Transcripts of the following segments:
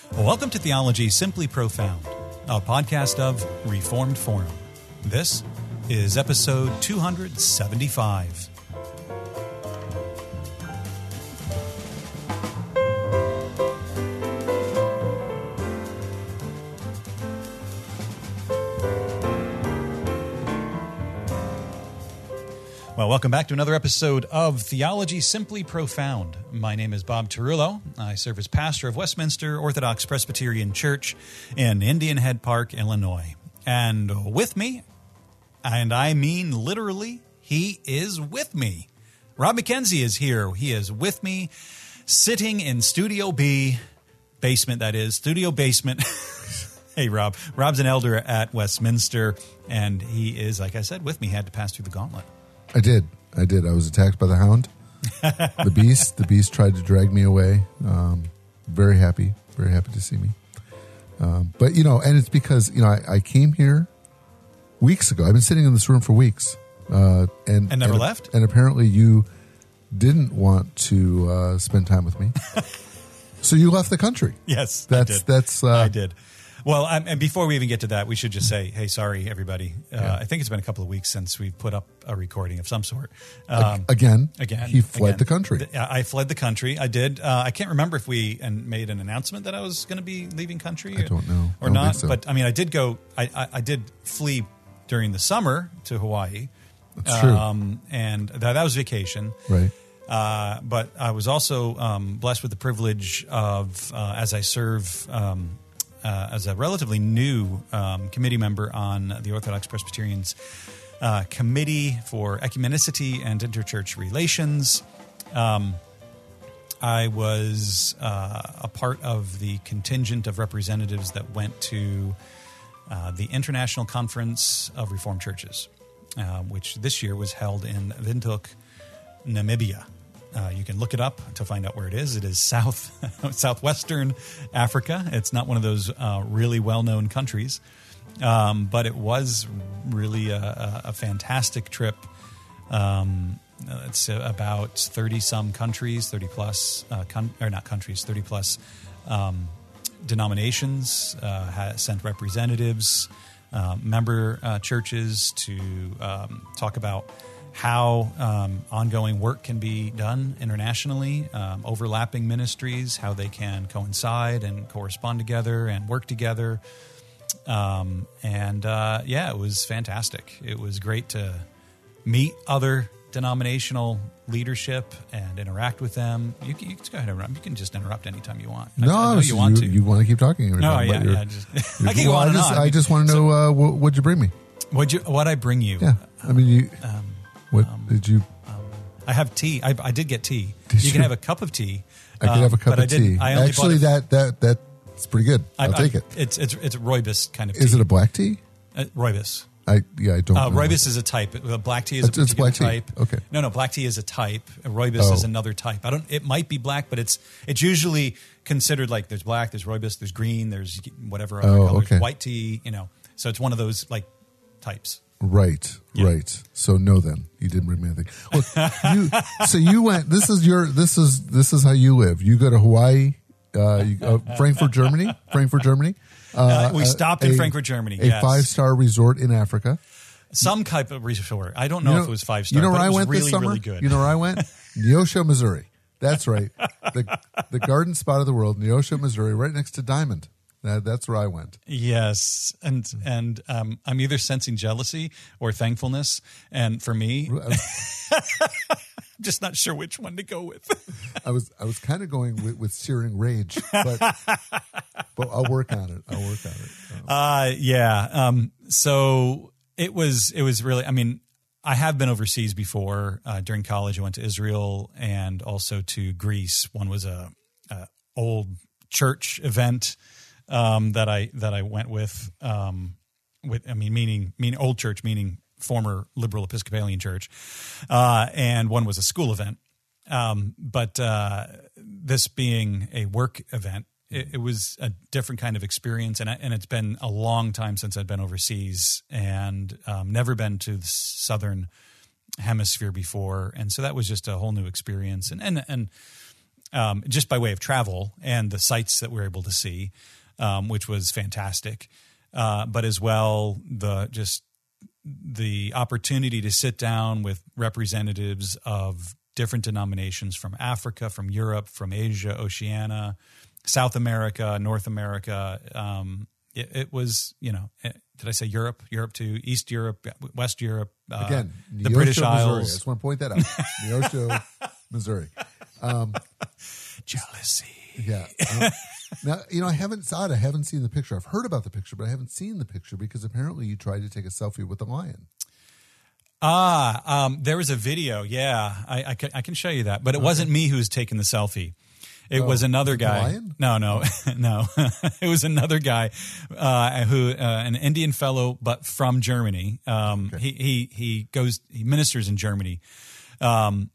Welcome to Theology Simply Profound, a podcast of Reformed Forum. This is episode 275. Well, welcome back to another episode of Theology Simply Profound. My name is Bob Tarullo. I serve as pastor of Westminster Orthodox Presbyterian Church in Indian Head Park, Illinois. And with me, and I mean literally, he is with me. Rob McKenzie is here. He is with me, sitting in Studio B, basement that is, studio basement. Hey, Rob. Rob's an elder at Westminster, and he is, like I said, with me. He had to pass through the gauntlet. I did. I was attacked by the hound. The beast tried to drag me away. Very happy to see me. But, and it's because, I came here weeks ago. I've been sitting in this room for weeks. And never left? And apparently you didn't want to spend time with me. So you left the country. Yes, I I did. Well, and before we even get to that, we should just say, hey, sorry, everybody. I think it's been a couple of weeks since we put up a recording of some sort. Again, he fled the country. I fled the country. I did. I can't remember if we made an announcement that I was going to be leaving country. I don't know. Or not. So. But, I did go. I did flee during the summer to Hawaii. That's true. And that was vacation. Right. But I was also blessed with the privilege of, as I serve as a relatively new committee member on the Orthodox Presbyterians Committee for Ecumenicity and Interchurch Relations. I was a part of the contingent of representatives that went to the International Conference of Reformed Churches, which this year was held in Windhoek, Namibia. You can look it up to find out where it is. It is southwestern Africa. It's not one of those really well-known countries, but it was really a fantastic trip. It's about 30-some countries, 30-plus, 30-plus denominations sent representatives, member churches to talk about how ongoing work can be done internationally, overlapping ministries, how they can coincide and correspond together and work together. It was fantastic. It was great to meet other denominational leadership and interact with them. You can go ahead and interrupt. You can just interrupt anytime you want. No, I know you want to. You want to keep talking. No, I can go on and on. I just want to know what'd you bring me? What'd I bring you? Yeah, what did you? I have tea. I did get tea. You can have a cup of tea. I could have a cup of tea. Actually, that's pretty good. I'll take it. It's rooibos kind of tea. Is it a black tea? Rooibos. I don't know. Rooibos is a type. Black tea is a particular black type. Tea. Okay. No, black tea is a type. Rooibos is another type. It might be black, but it's usually considered like there's black, there's rooibos, there's green, there's whatever other colors. Okay. White tea, So it's one of those like types. Right. So no, then you didn't bring me anything. Look, so you went. This is how you live. You go to Hawaii, Frankfurt, Germany. We stopped in Frankfurt, Germany. A 5-star resort in Africa. Some type of resort. I don't know if it was 5-star. You know where I went really, this summer? Really good. You know where I went? Neosho, Missouri. That's right. The garden spot of the world, Neosho, Missouri, right next to Diamond. That's where I went. Yes, and I'm either sensing jealousy or thankfulness, and for me, I'm just not sure which one to go with. I was kind of going with searing rage, but I'll work on it. So it was really. I have been overseas before. During college, I went to Israel and also to Greece. One was a old church event. That I went with meaning old church, meaning former liberal Episcopalian church, and one was a school event. But this being a work event, it was a different kind of experience, and it's been a long time since I've been overseas and never been to the southern hemisphere before, and so that was just a whole new experience. And just by way of travel and the sights that we were able to see, which was fantastic. But as well, the opportunity to sit down with representatives of different denominations from Africa, from Europe, from Asia, Oceania, South America, North America. It was, did I say Europe? Europe to East Europe, West Europe, Again, the British Neosho, Missouri. I Isles. just want to point that out. Neosho, Missouri. Jealousy. Yeah. Now, I haven't seen the picture. I've heard about the picture, but I haven't seen the picture because apparently you tried to take a selfie with a lion. There was a video. Yeah, I can show you that, but it wasn't me who was taking the selfie. It was another guy. Lion? No. It was another guy who an Indian fellow, but from Germany. Okay. He ministers in Germany, and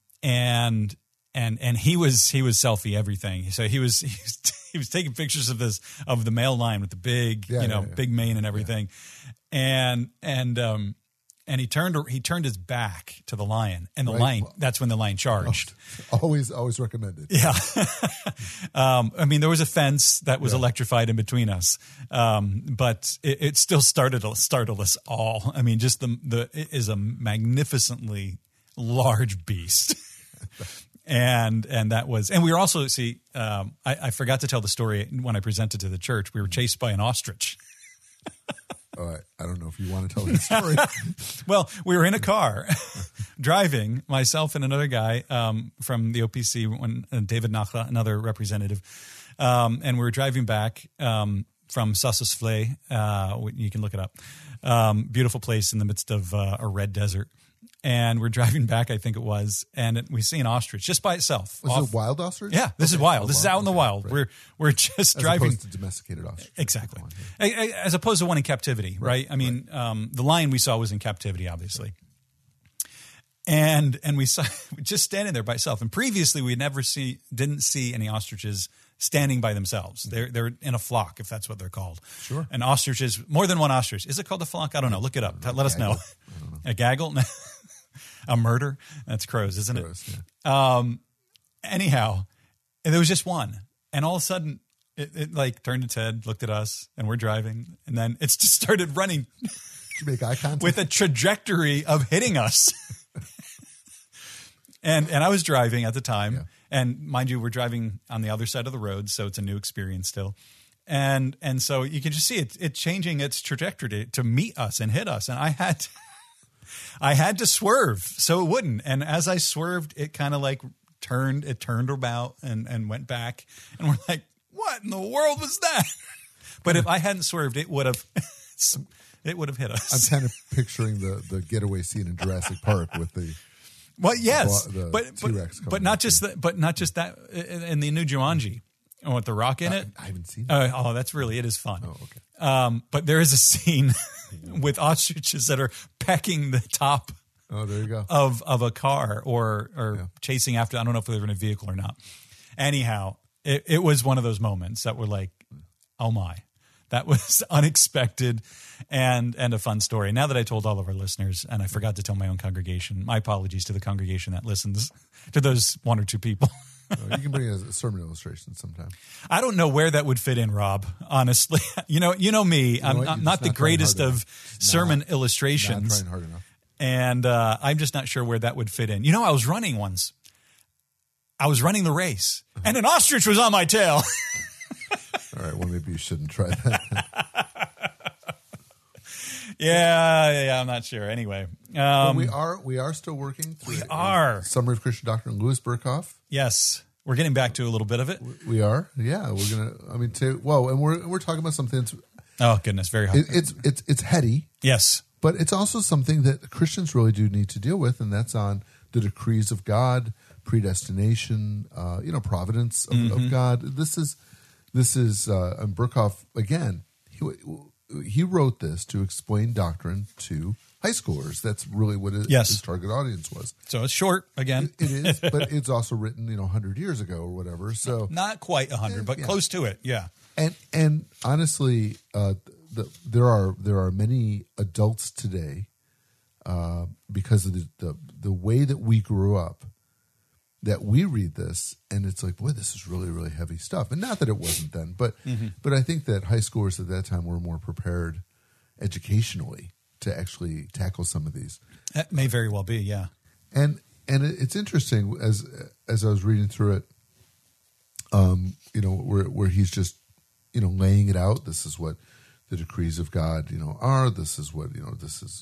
he was selfie everything. So he was taking pictures of the male lion with the big big mane and everything, and he turned his back to the lion, and the lion. That's when the lion charged. Always recommended. Yeah, there was a fence that was electrified in between us, but it still startled us all. Just it is a magnificently large beast. And we were also, I forgot to tell the story when I presented to the church. We were chased by an ostrich. All right. I don't know if you want to tell the story. Well, we were in a car driving, myself and another guy from the OPC, David Nachla, another representative. And we were driving back from Sassosflay. You can look it up. Beautiful place in the midst of a red desert. And we're driving back, I think it was, and we see an ostrich just by itself. Was it a wild ostrich? Yeah, this is wild. This is out in the wild. Right. We're just driving. As opposed to domesticated ostrich. Exactly. As opposed to one in captivity, right? The lion we saw was in captivity, obviously. And we saw just standing there by itself. And previously we didn't see any ostriches standing by themselves. They're in a flock, if that's what they're called. Sure. An ostrich is more than one ostrich. Is it called a flock? I don't know. Look it up. Let us know. A gaggle? A murder? That's crows, isn't it? Yeah. Anyhow, and there was just one. And all of a sudden, it like turned its head, looked at us, and we're driving. And then it just started running. Did you make eye contact? With a trajectory of hitting us. And I was driving at the time. Yeah. And mind you, we're driving on the other side of the road, so it's a new experience still. And so you can just see it changing its trajectory to meet us and hit us. And I had to swerve so it wouldn't. And as I swerved, it kind of like turned about and went back. And we're like, what in the world was that? But if I hadn't swerved, it would have hit us. I'm kind of picturing the getaway scene in Jurassic Park with the T-Rex not just that in the new Jumanji. With the rock in it? I haven't seen it. It is fun. Oh, okay. But there is a scene with ostriches that are pecking the top there you go. of a car or chasing after, I don't know if they're in a vehicle or not. Anyhow, it was one of those moments that were like, oh my, that was unexpected and a fun story. Now that I told all of our listeners, and I forgot to tell my own congregation, my apologies to the congregation that listens to those one or two people. You can bring a sermon illustration sometime. I don't know where that would fit in, Rob. Honestly, you know me. I'm not the greatest of sermon illustrations. Not trying hard enough. And I'm just not sure where that would fit in. I was running once. I was running the race, and an ostrich was on my tail. All right. Well, maybe you shouldn't try that. Yeah. I'm not sure. Anyway, we are still working through Summary of Christian Doctrine, Louis Berkhoff. Yes, we're getting back to a little bit of it. We are. Yeah, we're gonna. And we're talking about something. Oh goodness, very hard. It's heady. Yes, but it's also something that Christians really do need to deal with, and that's on the decrees of God, predestination, providence of God. This is Berkhoff again. He wrote this to explain doctrine to high schoolers. That's really what his target audience was. So it's short again. It is, but it's also written 100 years ago or whatever. So not quite 100, but close to it. Yeah. And honestly, there are many adults today because of the way that we grew up that we read this and it's like, boy, this is really, really heavy stuff. And not that it wasn't then, but I think that high schoolers at that time were more prepared educationally to actually tackle some of these. That may very well be, yeah. And it's interesting as I was reading through it, where he's just, laying it out. This is what the decrees of God, are. This is what, this is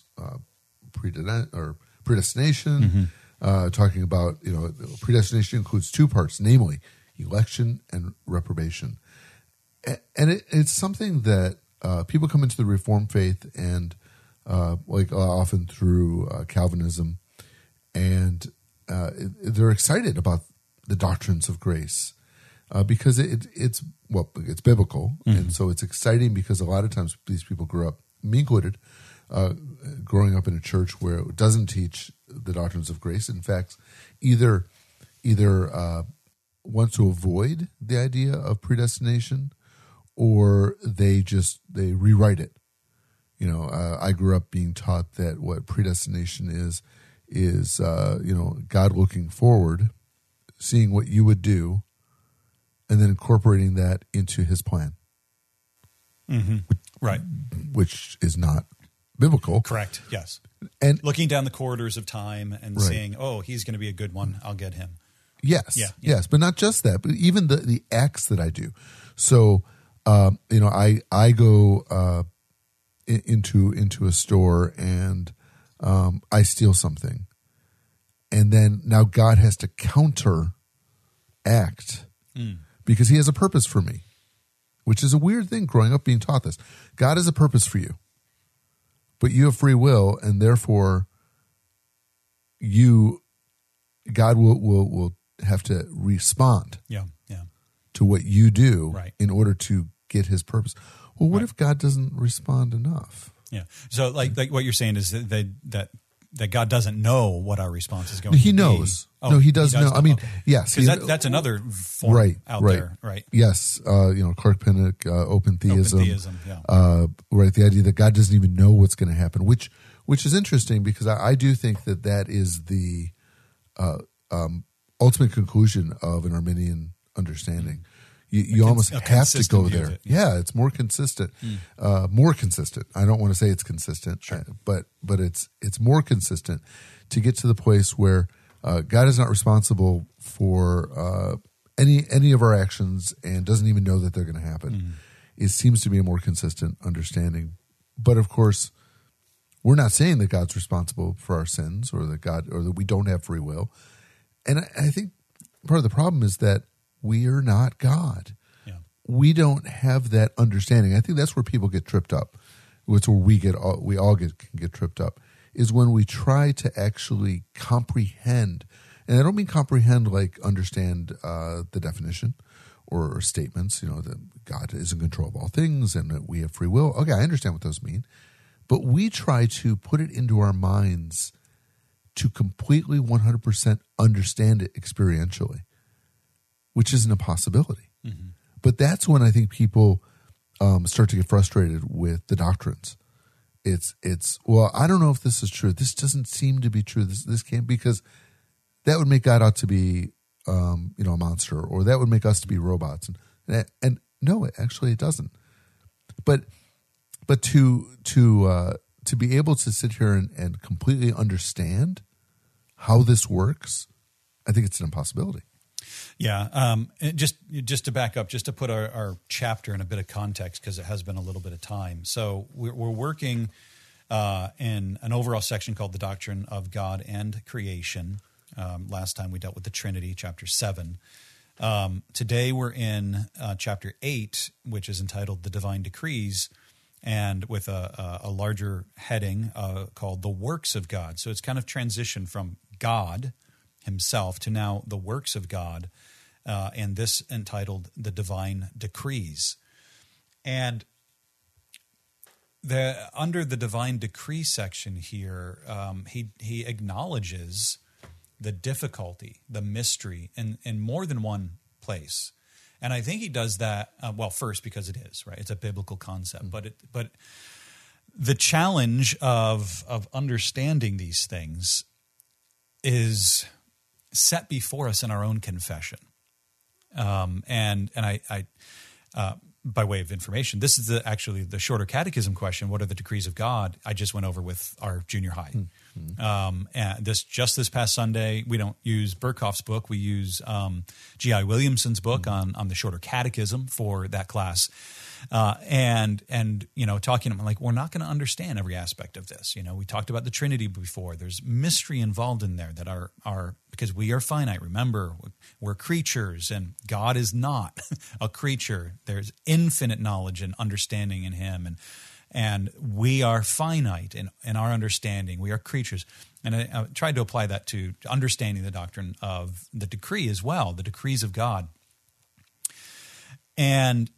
predestination. Talking about, predestination includes two parts, namely election and reprobation. And it's something that people come into the Reformed faith and often through Calvinism, and they're excited about the doctrines of grace because it's biblical, and so it's exciting because a lot of times these people grew up, me included, growing up in a church where it doesn't teach the doctrines of grace. In fact, either wants to avoid the idea of predestination, or they rewrite it. I grew up being taught that what predestination is God looking forward, seeing what you would do, and then incorporating that into His plan. Right. Which is not biblical. Correct. Yes. And looking down the corridors of time and saying, "Oh, he's going to be a good one. I'll get him." Yes. Yeah. Yes. But not just that, but even the acts that I do. So, I go into a store and I steal something, and then now God has to counteract because He has a purpose for me, which is a weird thing growing up being taught this. God has a purpose for you, but you have free will, and therefore God will have to respond to what you do in order to get His purpose. Well, what if God doesn't respond enough? Yeah. So like what you're saying is that God doesn't know what our response is going to be. He knows. No, He does know. I mean, okay. Yes. Because that's another form out there, right? Yes. Clark Pinnock, open theism. Open theism, yeah. The idea that God doesn't even know what's going to happen, which is interesting because I do think that is the ultimate conclusion of an Arminian understanding. You almost have to go there. Yeah, it's more consistent. More consistent. I don't want to say it's consistent, but it's more consistent to get to the place where God is not responsible for any of our actions and doesn't even know that they're going to happen. It seems to be a more consistent understanding. But of course, we're not saying that God's responsible for our sins or that we don't have free will. And I think part of the problem is that we are not God. Yeah. We don't have that understanding. I think that's where people get tripped up. It's where we all can get tripped up, is when we try to actually comprehend. And I don't mean comprehend like understand the definition or statements, that God is in control of all things and that we have free will. Okay, I understand what those mean. But we try to put it into our minds to completely 100% understand it experientially, which isn't a possibility. But that's when I think people start to get frustrated with the doctrines. It's well, I don't know if this is true. This doesn't seem to be true. This can't, because that would make God out to be a monster, or that would make us to be robots. And no, actually it doesn't. But to be able to sit here and completely understand how this works, I think it's an impossibility. Yeah. Just to back up, just to put our chapter in a bit of context, because it has been a little bit of time. So we're working in an overall section called The Doctrine of God and Creation. Last time we dealt with the Trinity, chapter 7. Today we're in chapter 8, which is entitled The Divine Decrees, and with a larger heading called The Works of God. So it's kind of transitioned from God Himself to now the works of God, and this entitled The Divine Decrees. And under the Divine Decree section here, he acknowledges the difficulty, the mystery in more than one place. And I think he does that, first because it is, right? It's a biblical concept, but the challenge of understanding these things is set before us in our own confession. And I by way of information, this is actually the shorter catechism question. What are the decrees of God? I just went over with our junior high. And this past Sunday, we don't use Berkhoff's book. We use G.I. Williamson's book on the shorter catechism for that class. And talking about, like, we're not going to understand every aspect of this. We talked about the Trinity before. There's mystery involved in there that are because we are finite. Remember, we're creatures, and God is not a creature. There's infinite knowledge and understanding in Him, and we are finite in our understanding. We are creatures. And I tried to apply that to understanding the doctrine of the decree as well, the decrees of God. And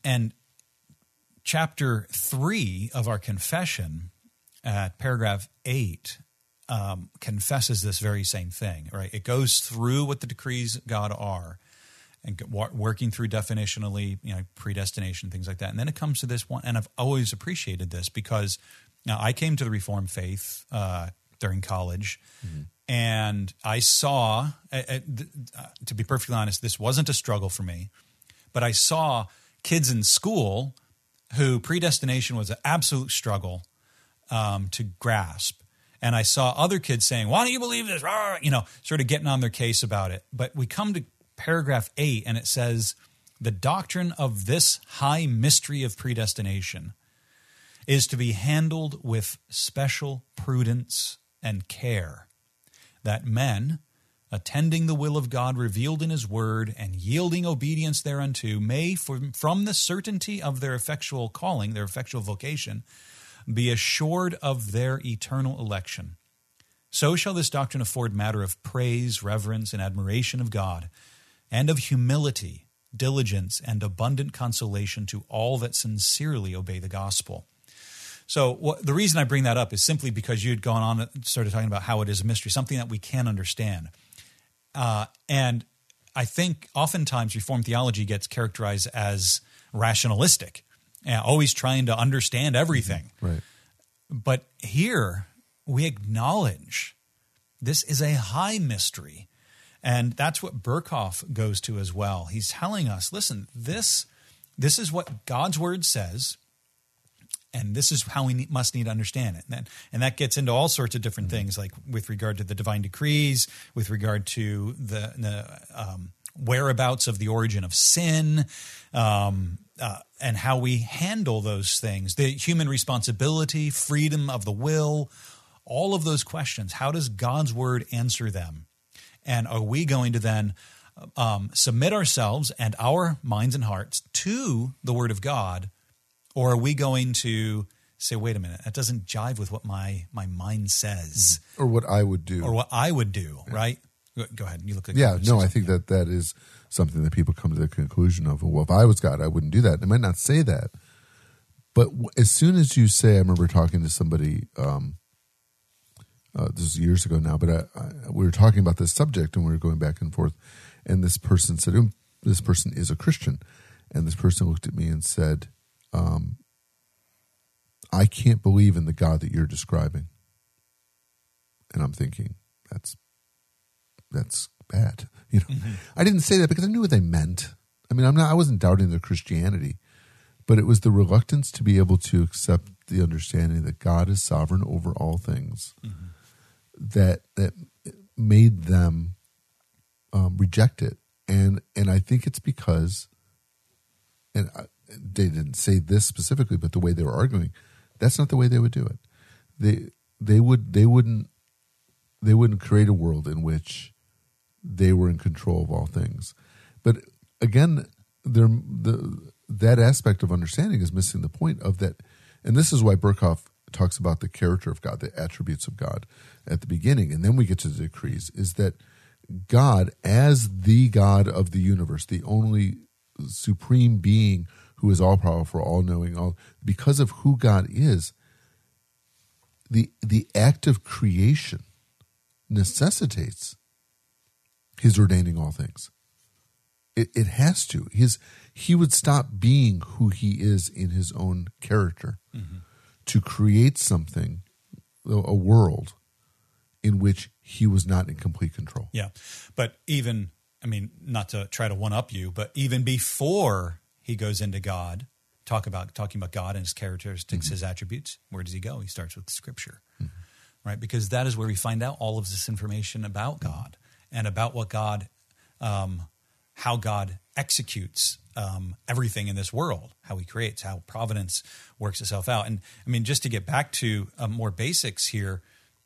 chapter 3 of our confession, at paragraph 8, confesses this very same thing, right? It goes through what the decrees of God are, and working through definitionally, predestination, things like that. And then it comes to this one, and I've always appreciated this because now I came to the Reformed faith during college, and I saw, to be perfectly honest, this wasn't a struggle for me, but I saw kids in school who predestination was an absolute struggle to grasp. And I saw other kids saying, why don't you believe this? Sort of getting on their case about it. But we come to paragraph 8, and it says, the doctrine of this high mystery of predestination is to be handled with special prudence and care, that men, attending the will of God revealed in His word and yielding obedience thereunto, may, from the certainty of their effectual calling, their effectual vocation, be assured of their eternal election. So shall this doctrine afford matter of praise, reverence, and admiration of God, and of humility, diligence, and abundant consolation to all that sincerely obey the gospel. So the reason I bring that up is simply because you had gone on and started talking about how it is a mystery, something that we can understand. And I think oftentimes Reformed theology gets characterized as rationalistic, always trying to understand everything. Right. But here we acknowledge this is a high mystery. And that's what Berkhoff goes to as well. He's telling us, listen, this is what God's word says, and this is how we must need to understand it. And that gets into all sorts of different things, like with regard to the divine decrees, with regard to the whereabouts of the origin of sin, and how we handle those things, the human responsibility, freedom of the will, all of those questions. How does God's word answer them? And are we going to then submit ourselves and our minds and hearts to the word of God, or are we going to say, wait a minute, that doesn't jive with what my mind says? Or what I would do. Right? Go ahead. You look like I think that is something that people come to the conclusion of, well, if I was God, I wouldn't do that. They might not say that. But as soon as you say, I remember talking to somebody, this was years ago now, but we were talking about this subject and we were going back and forth. And this person said, this person is a Christian. And this person looked at me and said, I can't believe in the God that you're describing. And I'm thinking, that's bad. I didn't say that because I knew what they meant. I mean, I wasn't doubting their Christianity, but it was the reluctance to be able to accept the understanding that God is sovereign over all things, that made them reject it. And I think it's because, and they didn't say this specifically, but the way they were arguing, that's not the way they would do it. They wouldn't create a world in which they were in control of all things. But again, that aspect of understanding is missing the point of that. And this is why Berkhoff talks about the character of God, the attributes of God at the beginning. And then we get to the decrees, is that God, as the God of the universe, the only supreme being who is all-powerful, all-knowing, because of who God is, the act of creation necessitates His ordaining all things. It has to. He would stop being who He is in His own character to create something, a world, in which he was not in complete control. Yeah. But even, not to try to one-up you, but even before he goes into God, talking about God and his characteristics, his attributes, where does he go? He starts with Scripture, right? Because that is where we find out all of this information about God and about what God, how God executes everything in this world, how he creates, how providence works itself out. And just to get back to more basics here,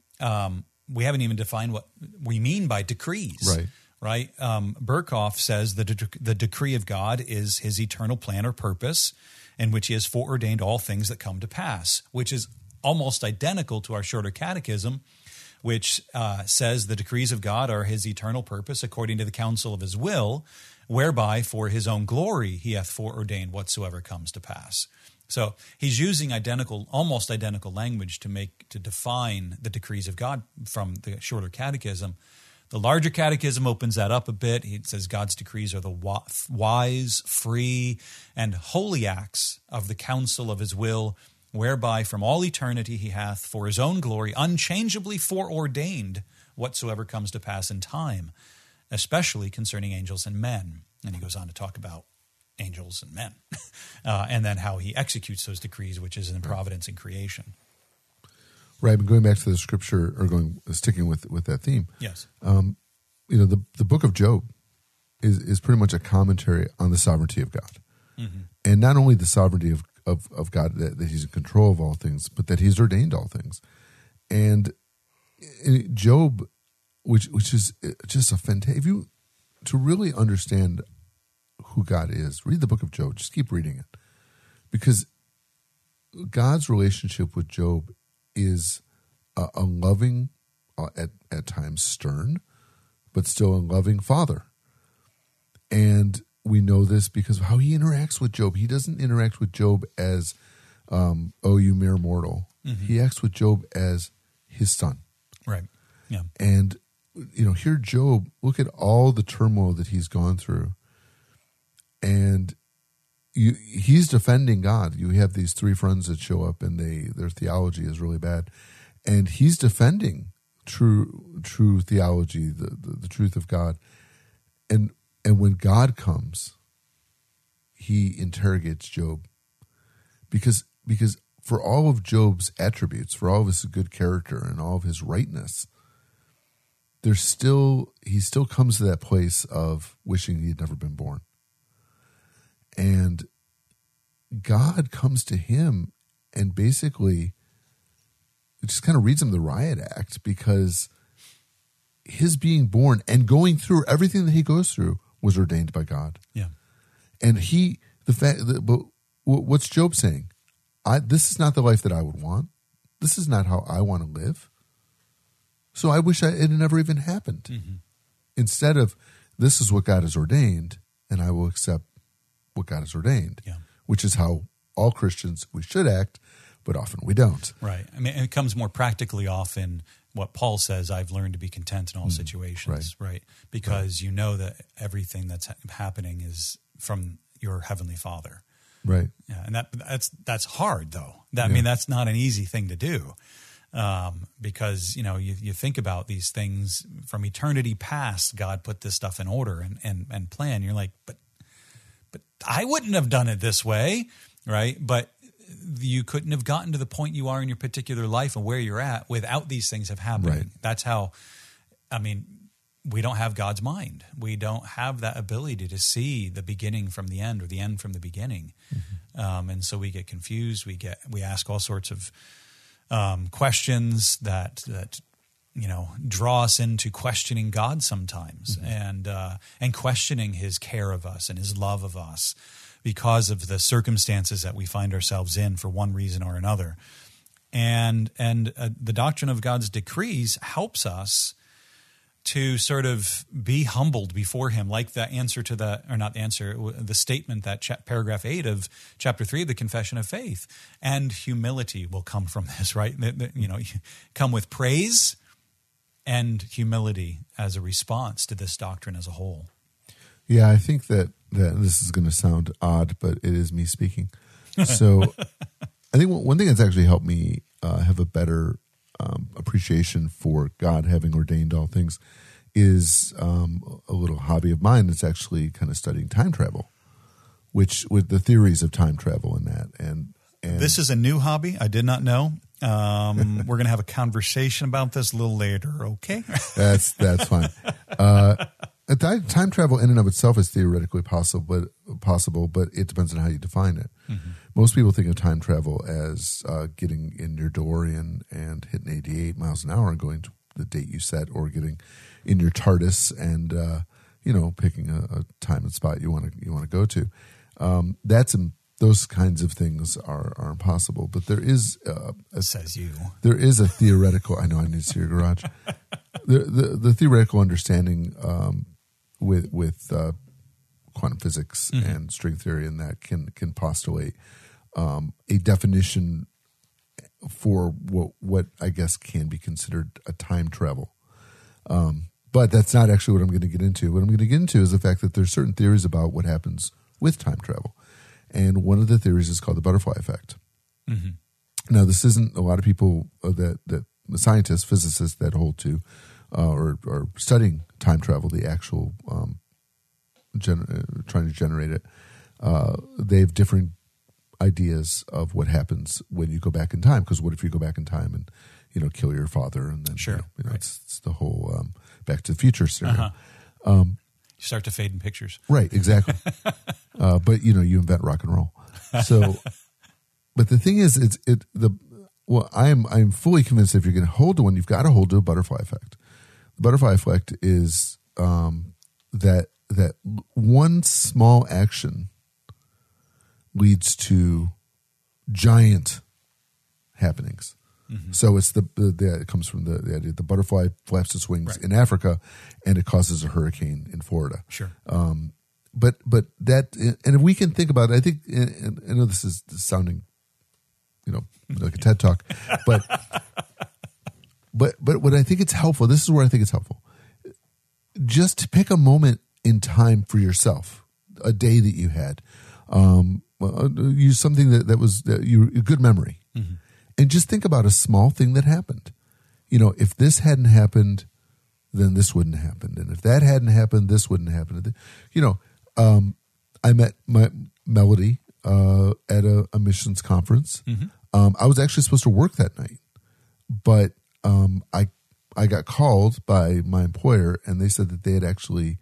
we haven't even defined what we mean by decrees. Right? Berkhoff says the decree of God is his eternal plan or purpose in which he has foreordained all things that come to pass, which is almost identical to our shorter catechism, which says the decrees of God are his eternal purpose according to the counsel of his will, whereby for his own glory he hath foreordained whatsoever comes to pass. So he's using almost identical language to define the decrees of God from the shorter catechism. The larger catechism opens that up a bit. He says God's decrees are the wise, free, and holy acts of the counsel of his will, whereby from all eternity he hath for his own glory unchangeably foreordained whatsoever comes to pass in time, especially concerning angels and men. And he goes on to talk about angels and men, and then how he executes those decrees, which is in providence and creation. Right, but going back to the scripture, or sticking with that theme. Yes. The book of Job is pretty much a commentary on the sovereignty of God. And not only the sovereignty of God, that he's in control of all things, but that he's ordained all things. And Job, which is just a fantastic, to really understand who God is, read the book of Job. Just keep reading it. Because God's relationship with Job is a loving, at times stern, but still a loving father. And we know this because of how he interacts with Job. He doesn't interact with Job as, you mere mortal. He acts with Job as his son. Right. Yeah. And, here Job, look at all the turmoil that he's gone through. And he's defending God. You have these three friends that show up, and their theology is really bad, and he's defending true theology, the truth of God. And when God comes, he interrogates Job, because for all of Job's attributes, for all of his good character and all of his rightness, he still comes to that place of wishing he had never been born. And God comes to him and basically just kind of reads him the riot act, because his being born and going through everything that he goes through was ordained by God. Yeah. And what's Job saying? This is not the life that I would want. This is not how I want to live. So I wish it had never even happened. Instead of, this is what God has ordained, and I will accept what God has ordained, which is how all Christians, we should act, but often we don't. Right. It comes more practically off in what Paul says, I've learned to be content in all situations, right? Because you know that everything that's happening is from your heavenly Father. Right. Yeah, and that's hard, though. That's not an easy thing to do, because you think about these things from eternity past. God put this stuff in order and plan. You're like, but I wouldn't have done it this way, right? But you couldn't have gotten to the point you are in your particular life and where you're at without these things have happened. Right. That's how. We don't have God's mind. We don't have that ability to see the beginning from the end or the end from the beginning. And so we get confused. We ask all sorts of questions that draw us into questioning God sometimes, and questioning his care of us and his love of us because of the circumstances that we find ourselves in for one reason or another. And the doctrine of God's decrees helps us to sort of be humbled before him, like the answer to the statement that paragraph 8 of chapter 3 of the Confession of Faith. And humility will come from this, right? Come with praise and humility as a response to this doctrine as a whole. Yeah, I think that this is going to sound odd, but it is me speaking. So I think one thing that's actually helped me have a better appreciation for God having ordained all things is a little hobby of mine. It's actually kind of studying time travel, which with the theories of time travel and that. And this is a new hobby. I did not know. We're going to have a conversation about this a little later. Okay. That's fine. Time travel in and of itself is theoretically possible, but it depends on how you define it. Mm-hmm. Most people think of time travel as getting in your DeLorean and hitting 88 miles an hour and going to the date you set, or getting in your TARDIS and picking a time and spot you want to go to. Those kinds of things are impossible. But there is says you. There is a theoretical. I know I need to see your garage. The theoretical understanding with quantum physics and string theory, and that can postulate a definition for what I guess can be considered a time travel. But that's not actually what I'm going to get into. What I'm going to get into is the fact that there's certain theories about what happens with time travel. And one of the theories is called the butterfly effect. Mm-hmm. Now, this isn't a lot of people that scientists, physicists that hold to or are studying time travel, the actual trying to generate it. They have different ideas of what happens when you go back in time. Because what if you go back in time and kill your father, and then sure, right. It's the whole Back to the Future scenario. Uh-huh. You start to fade in pictures, right? Exactly. But you invent rock and roll. So, but the thing is, I'm fully convinced that if you're going to hold to one, you've got to hold to a butterfly effect. The butterfly effect is that one small action leads to giant happenings. Mm-hmm. So it's it comes from the idea the butterfly flaps its wings in Africa, and it causes a hurricane in Florida. Sure. But that, and if we can think about it, I think, and I know this is sounding, like a TED Talk, but what I think it's helpful, this is where I think it's helpful, just to pick a moment in time for yourself, a day that you had, use something that was a good memory, mm-hmm. and just think about a small thing that happened. If this hadn't happened, then this wouldn't have happened, and if that hadn't happened, this wouldn't have happened. I met my Melody at a missions conference. Mm-hmm. I was actually supposed to work that night, but I got called by my employer, and they said that they had actually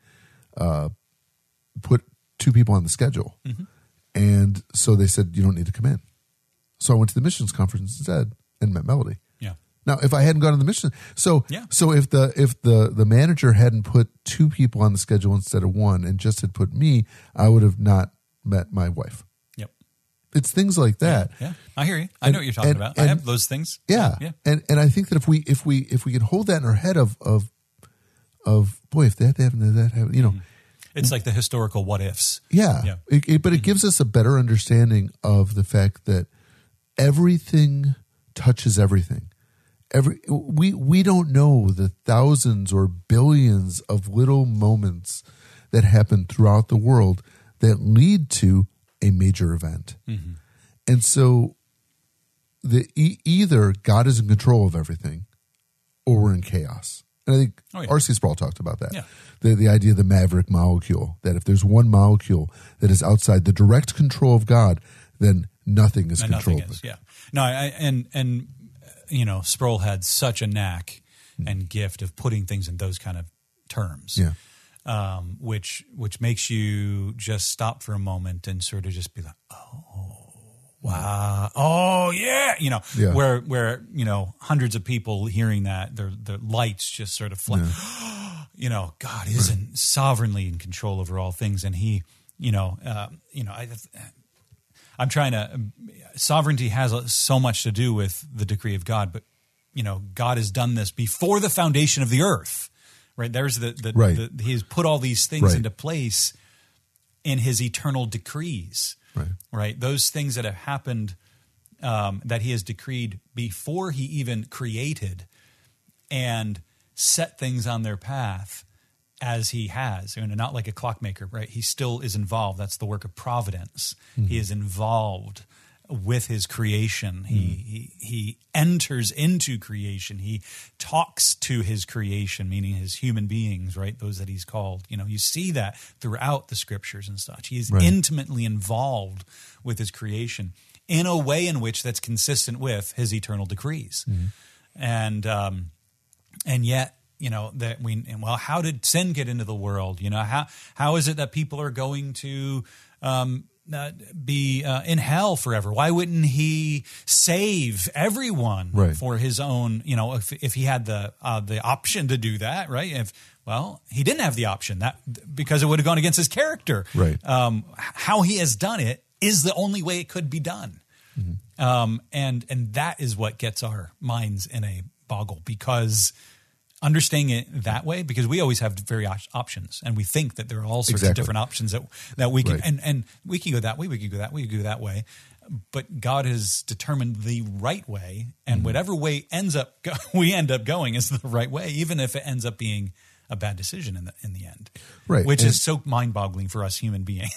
put 2 people on the schedule. Mm-hmm. And so they said, you don't need to come in. So I went to the missions conference instead and met Melody. Yeah. Now, if I hadn't gone to the mission, so if the manager hadn't put 2 people on the schedule instead of 1 and just had put me, I would have not met my wife. Yep. It's things like that. Yeah. I hear you. I know what you're talking about. I have those things. Yeah. And I think that if we can hold that in our head of boy, if that happened, that happened, Mm-hmm. It's like the historical what ifs. Yeah. But it gives us a better understanding of the fact that everything touches everything. We don't know the thousands or billions of little moments that happen throughout the world that lead to a major event. Mm-hmm. And so either God is in control of everything or we're in chaos. And I think R.C. Sproul talked about that. Yeah. The idea of the maverick molecule, that if there's one molecule that is outside the direct control of God, then nothing is controlled. Yeah. No, Sproul had such a knack and gift of putting things in those kind of terms. Yeah. Which makes you just stop for a moment and sort of just be like, oh, wow, oh yeah, where hundreds of people hearing that, their lights just sort of flash. Yeah. God isn't sovereignly in control over all things, and He, I'm trying to. Sovereignty has so much to do with the decree of God, but God has done this before the foundation of the earth. Right? There's He has put all these things into place in His eternal decrees. Right? Those things that have happened that He has decreed before He even created and set things on their path as He has. Not like a clockmaker, right? He still is involved. That's the work of providence. Mm-hmm. He is involved with his creation. He enters into creation. He talks to his creation, meaning his human beings, right? Those that he's called. You see that throughout the scriptures and such. He's intimately involved with his creation in a way in which that's consistent with his eternal decrees. And yet, how did sin get into the world? How is it that people are going to be in hell forever? Why wouldn't he save everyone for his own? If he had the option to do that, right? He didn't have the option because it would have gone against his character. Right. How he has done it is the only way it could be done. And that is what gets our minds in a boggle, because understanding it that way, because we always have various options, and we think that there are all sorts of different options that we can, and we can go that way, we can go that way, we can go that way, but God has determined the right way, and whatever way we end up going is the right way, even if it ends up being a bad decision in the end, right? Which is so mind-boggling for us human beings.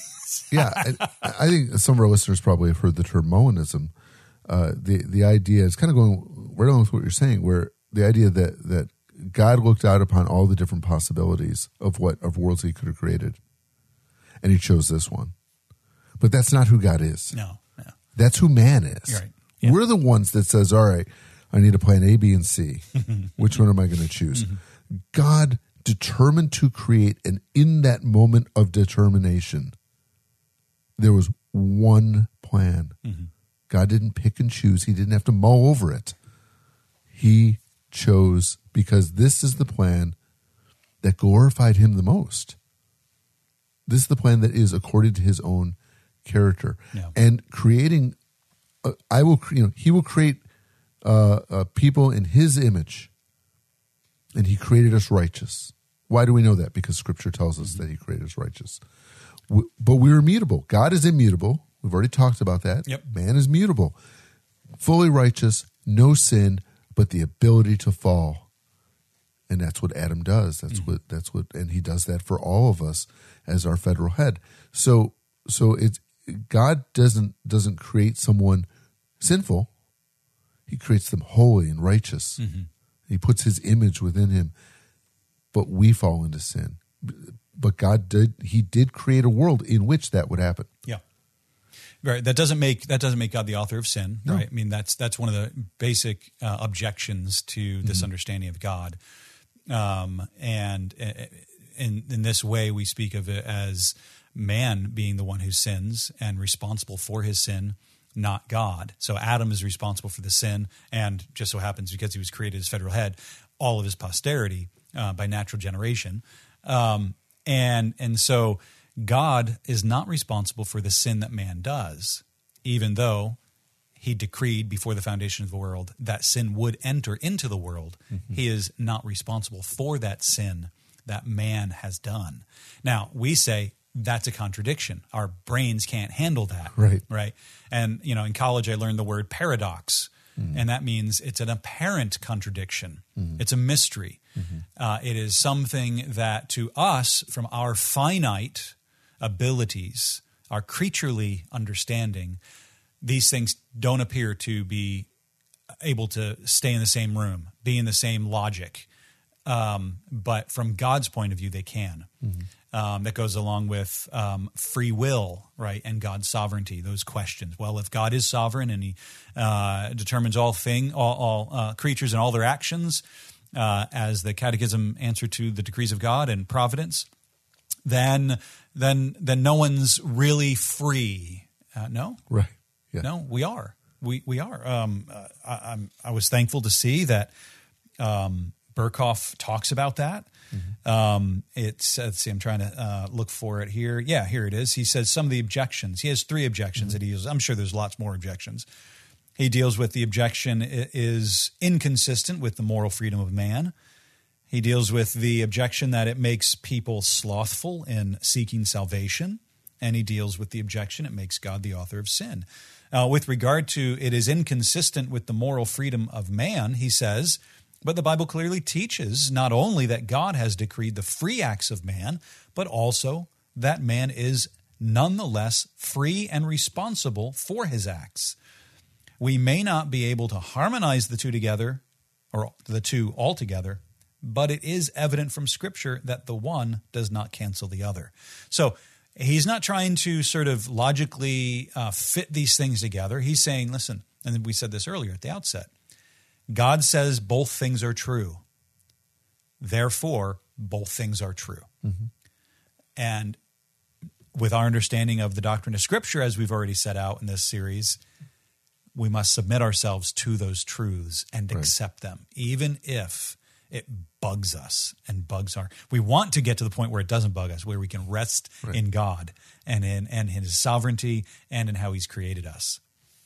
I think some of our listeners probably have heard the term Monism. The idea is kind of going right along with what you're saying, where the idea that God looked out upon all the different possibilities of worlds he could have created, and he chose this one. But that's not who God is. No. That's who man is. You're right. Yeah. We're the ones that says, all right, I need a plan A, B, and C. Which one am I going to choose? God determined to create, and in that moment of determination, there was one plan. God didn't pick and choose. He didn't have to mull over it. He chose, because this is the plan that glorified him the most. This is the plan that is according to his own character. And creating, he will create people in his image, and he created us righteous. Why do we know that? Because Scripture tells us that he created us righteous. But we're immutable. God is immutable. We've already talked about that. Man is mutable, fully righteous, no sin, but the ability to fall. And that's what Adam does. That's what, and he does that for all of us as our federal head. So it's, God doesn't create someone sinful. He creates them holy and righteous. He puts his image within him, but we fall into sin. But he did create a world in which that would happen. Yeah. Right. That doesn't make God the author of sin, no. Right? I mean, that's one of the basic objections to this understanding of God. And in this way, we speak of it as man being the one who sins and responsible for his sin, not God. So Adam is responsible for the sin, and just so happens because he was created as federal head, all of his posterity by natural generation. And so God is not responsible for the sin that man does, even though he decreed before the foundation of the world that sin would enter into the world. He is not responsible for that sin that man has done. Now, we say that's a contradiction. Our brains can't handle that. Right. And, in college I learned the word paradox, and that means it's an apparent contradiction. It's a mystery. It is something that to us, from our finite abilities, our creaturely understanding, these things don't appear to be able to stay in the same room, be in the same logic. But from God's point of view, they can. That goes along with free will, right, and God's sovereignty, those questions. Well, if God is sovereign and he determines all creatures and all their actions as the Catechism answer to the decrees of God and providence, then no one's really free. No? Right. Yeah. No, we are. We are. I was thankful to see that Berkhoff talks about that. Let's see, I'm trying to look for it here. Yeah, here it is. He says some of the objections. He has 3 objections that he uses. I'm sure there's lots more objections. He deals with the objection is inconsistent with the moral freedom of man. He deals with the objection that it makes people slothful in seeking salvation. And he deals with the objection it makes God the author of sin. With regard to it is inconsistent with the moral freedom of man, he says, but the Bible clearly teaches not only that God has decreed the free acts of man, but also that man is nonetheless free and responsible for his acts. We may not be able to harmonize the two together, or the two altogether, but it is evident from Scripture that the one does not cancel the other. So he's not trying to sort of logically fit these things together. He's saying, listen, and we said this earlier at the outset, God says both things are true. Therefore, both things are true. Mm-hmm. And with our understanding of the doctrine of Scripture, as we've already set out in this series, we must submit ourselves to those truths and accept them, even if it bugs us and bugs our. We want to get to the point where it doesn't bug us, where we can rest in God and in His sovereignty and in how He's created us.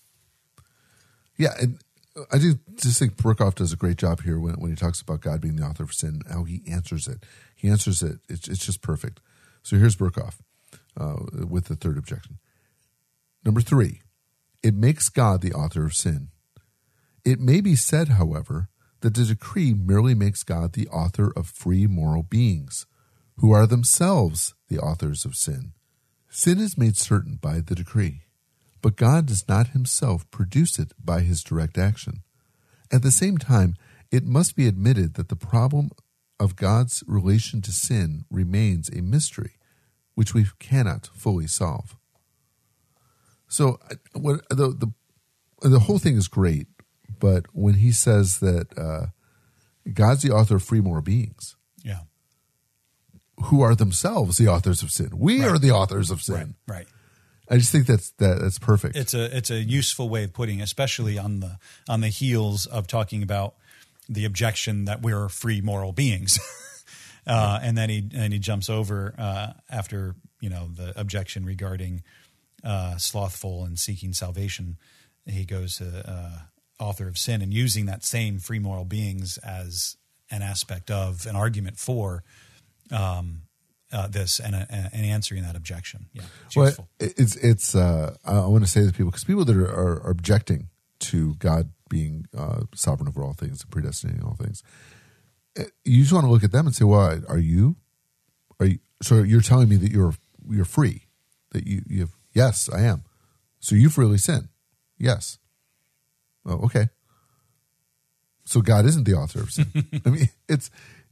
Yeah, and I just think Berkhoff does a great job here when he talks about God being the author of sin, how he answers it. He answers it. It's just perfect. So here's Berkhoff with the third objection. Number 3, it makes God the author of sin. It may be said, however, that the decree merely makes God the author of free moral beings, who are themselves the authors of sin. Sin is made certain by the decree, but God does not himself produce it by his direct action. At the same time, it must be admitted that the problem of God's relation to sin remains a mystery, which we cannot fully solve. So the whole thing is great, but when he says that God's the author of free moral beings, who are themselves the authors of sin, we are the authors of sin. Right. I just think that's perfect. It's a useful way of putting, especially on the heels of talking about the objection that we're free moral beings, and then he jumps over after the objection regarding slothful and seeking salvation. He goes to author of sin and using that same free moral beings as an aspect of an argument for this and answering that objection. Yeah, it's I want to say to people, because people that are objecting to God being sovereign over all things and predestinating all things, you just want to look at them and say, well, are you? So you're telling me that you're free, that you have? Yes, I am. So you freely sin? Yes. Oh, okay. So God isn't the author of sin. I mean, it's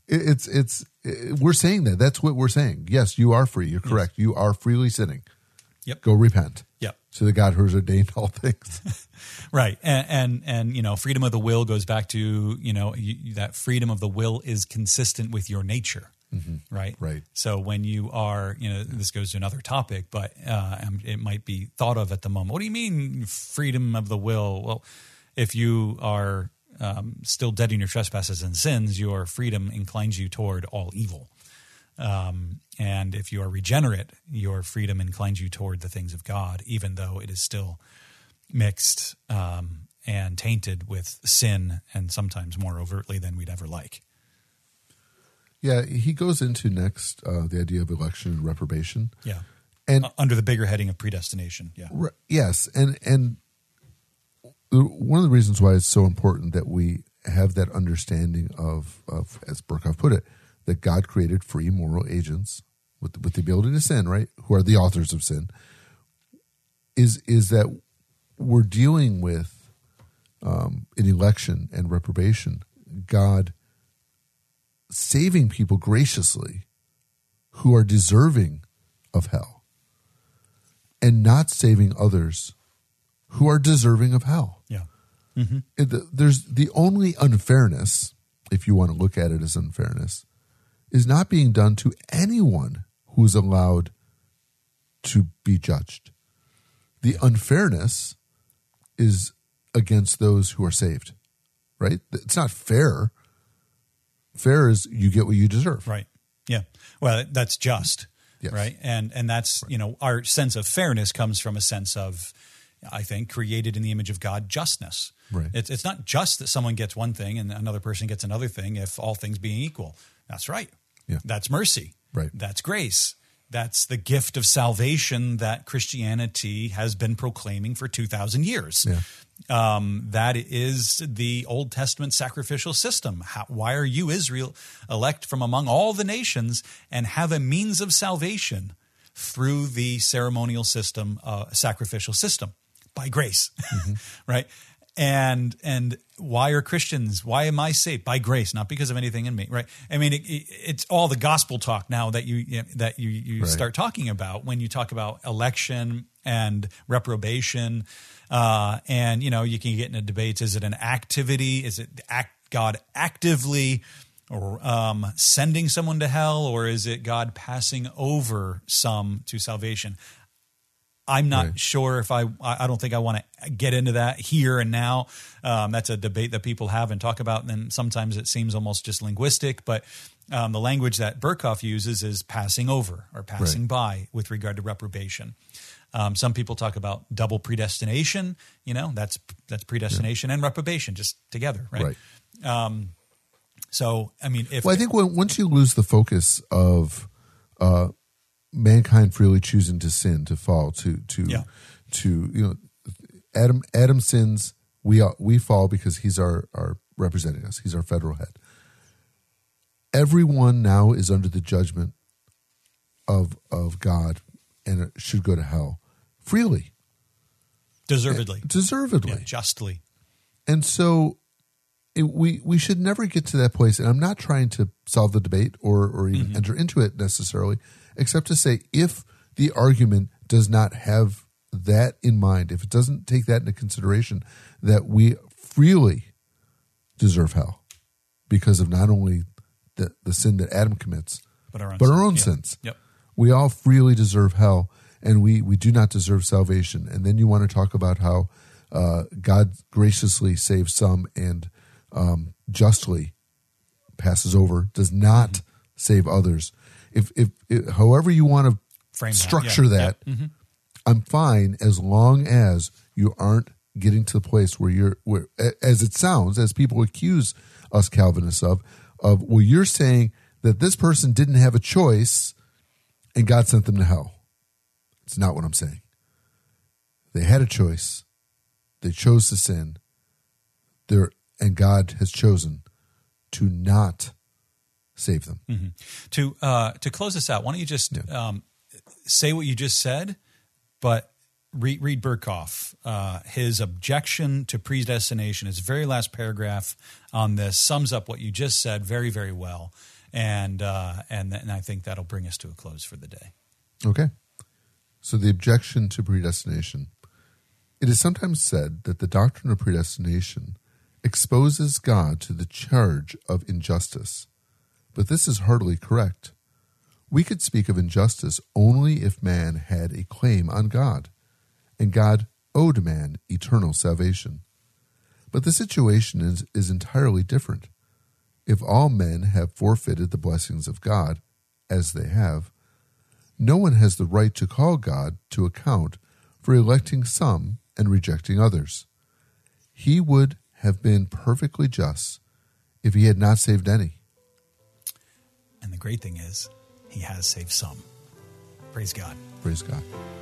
we're saying that. That's what we're saying. Yes, you are free. You're correct. Yes. You are freely sinning. Yep. Go repent. Yep. So the God who has ordained all things. Right. And freedom of the will goes back to, that freedom of the will is consistent with your nature. Mm-hmm. Right. Right. So when you are, this goes to another topic, but it might be thought of at the moment. What do you mean freedom of the will? Well, if you are still dead in your trespasses and sins, your freedom inclines you toward all evil. And if you are regenerate, your freedom inclines you toward the things of God, even though it is still mixed and tainted with sin, and sometimes more overtly than we'd ever like. Yeah, he goes into next the idea of election and reprobation. Yeah, and under the bigger heading of predestination. Yeah, yes, and one of the reasons why it's so important that we have that understanding of as Berkhoff put it, that God created free moral agents with the ability to sin, right? Who are the authors of sin? Is that we're dealing with in election and reprobation, God saving people graciously who are deserving of hell, and not saving others who are deserving of hell. Yeah. Mm-hmm. There's the only unfairness, if you want to look at it as unfairness, is not being done to anyone who is allowed to be judged. The unfairness is against those who are saved, right? It's not fair. Fair is you get what you deserve. Right. Yeah. Well, that's just. Yes. Right. And that's, our sense of fairness comes from a sense of, I think, created in the image of God, justness. Right. It's not just that someone gets one thing and another person gets another thing, if all things being equal. That's right. Yeah. That's mercy. Right. That's grace. That's the gift of salvation that Christianity has been proclaiming for 2,000 years. Yeah. That is the Old Testament sacrificial system. Why are you, Israel, elect from among all the nations and have a means of salvation through the ceremonial system, sacrificial system, by grace, right? And why are Christians? Why am I saved? By grace, not because of anything in me, right? I mean, it's all the gospel talk now that you Right. start talking about when you talk about election and reprobation, and you can get into debates. Is it an activity? Is it God actively or sending someone to hell, or is it God passing over some to salvation? I'm not Right. sure if I don't think I want to get into that here and now. That's a debate that people have and talk about, and then sometimes it seems almost just linguistic. But the language that Berkhoff uses is passing over or passing Right. by with regard to reprobation. Some people talk about double predestination. That's predestination and reprobation just together, right? So, I mean, Well, I think once you lose the focus of mankind freely choosing to sin, to fall, to Adam sins, we fall because he's our representing us. He's our federal head. Everyone now is under the judgment of God and should go to hell freely, deservedly, deservedly, justly. and so. We should never get to that place, and I'm not trying to solve the debate or even enter into it necessarily, except to say if the argument does not have that in mind, if it doesn't take that into consideration, that we freely deserve hell because of not only the sin that Adam commits, But our own sins. Yep. We all freely deserve hell, and we do not deserve salvation. And then you want to talk about how God graciously saves some and justly passes over, does not save others. If however you want to Frame that, structure yeah, that, I'm fine as long as you aren't getting to the place where as it sounds, as people accuse us Calvinists of, well, you're saying that this person didn't have a choice and God sent them to hell. It's not what I'm saying. They had a choice. They chose to sin. And God has chosen to not save them. To close this out, why don't you just say what you just said, but read Berkhoff. His objection to predestination, his very last paragraph on this, sums up what you just said very, very well, and I think that'll bring us to a close for the day. Okay. So the objection to predestination. It is sometimes said that the doctrine of predestination exposes God to the charge of injustice, but this is hardly correct. We could speak of injustice only if man had a claim on God, and God owed man eternal salvation. But the situation is entirely different. If all men have forfeited the blessings of God, as they have, no one has the right to call God to account for electing some and rejecting others. He would have been perfectly just if he had not saved any. And the great thing is, he has saved some. Praise God. Praise God.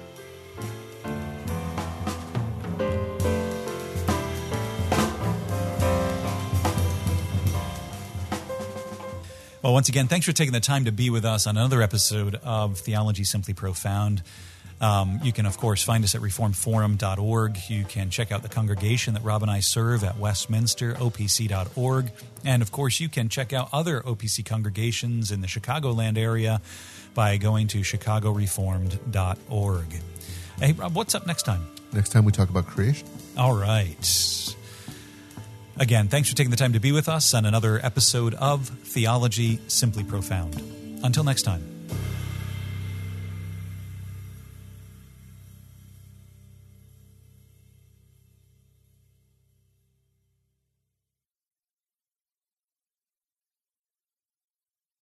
Well, once again, thanks for taking the time to be with us on another episode of Theology Simply Profound. You can, of course, find us at reformedforum.org. You can check out the congregation that Rob and I serve at Westminster, opc.org. And, of course, you can check out other OPC congregations in the Chicagoland area by going to chicagoreformed.org. Hey, Rob, what's up next time? Next time we talk about creation. All right. Again, thanks for taking the time to be with us on another episode of Theology Simply Profound. Until next time.